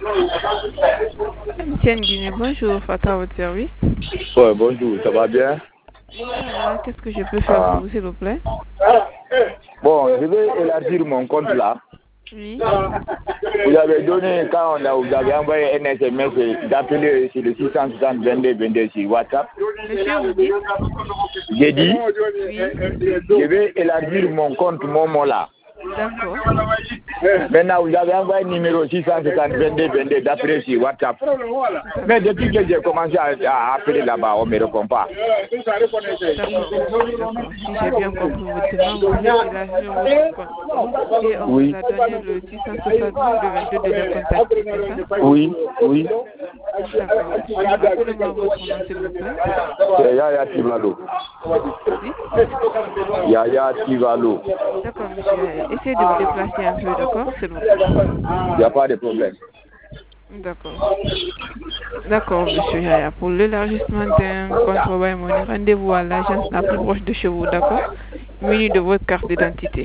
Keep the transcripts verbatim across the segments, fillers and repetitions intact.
Tiens Guinée, bonjour, Fata à votre service. Ouais, bonjour, ça va bien? Voilà, qu'est-ce que je peux faire Ah. pour vous, s'il vous plaît? Bon, je vais élargir mon compte là. Oui. Vous avez donné, quand on a, vous avez envoyé un S M S d'appeler sur le six cent soixante vingt-deux vingt-deux sur WhatsApp. Monsieur, vous dites? J'ai dit, Oui. je vais élargir mon compte Momo là. D'accord. Maintenant, vous avez envoyé un numéro six cent soixante vingt-deux vingt-deux d'appeler sur WhatsApp. Mais depuis que j'ai commencé à, à appeler là-bas, on ne me répond pas. D'accord, d'accord. Si j'ai bien compris votre demande, vous voulez élargir votre compte. Et on Oui. vous a donné le six cent soixante vingt-deux de le contacter, c'est ça? Oui, oui. D'accord. Appelez-moi votre nom, s'il vous plaît. C'est Yaya Tivalo. Oui. Yaya Tivalo. D'accord, monsieur. Essayez de vous déplacer un peu, d'accord, s'il vous plaît. Il n'y a pas de problème. D'accord. D'accord, monsieur Yaya. Pour l'élargissement d'un compte mobile money, rendez-vous à l'agence la plus proche de chez vous, d'accord? Muni de votre carte d'identité.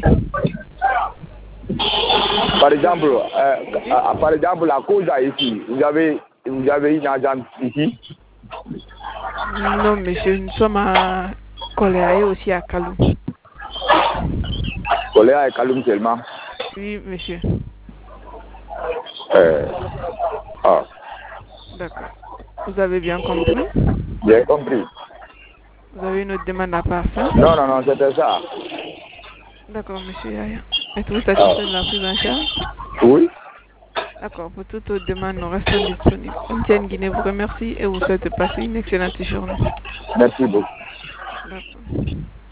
Par exemple, euh, euh, par exemple, la cause ici, vous avez, vous avez une agence ici? Non, monsieur, nous sommes à Koléa et aussi à Kalou. Koléa et Kaloum seulement? Oui, monsieur. Euh, ah. D'accord. Vous avez bien compris? J'ai compris. Vous avez une autre demande à part ça? Non, non, non, c'était ça. D'accord, monsieur Yaya. Êtes-vous Ah. satisfait de la prise en charge? Oui. D'accord, pour toute autre demande, nous restons disponibles. M T N Guinée vous remercie et vous souhaite passer une excellente journée. Merci beaucoup. D'accord.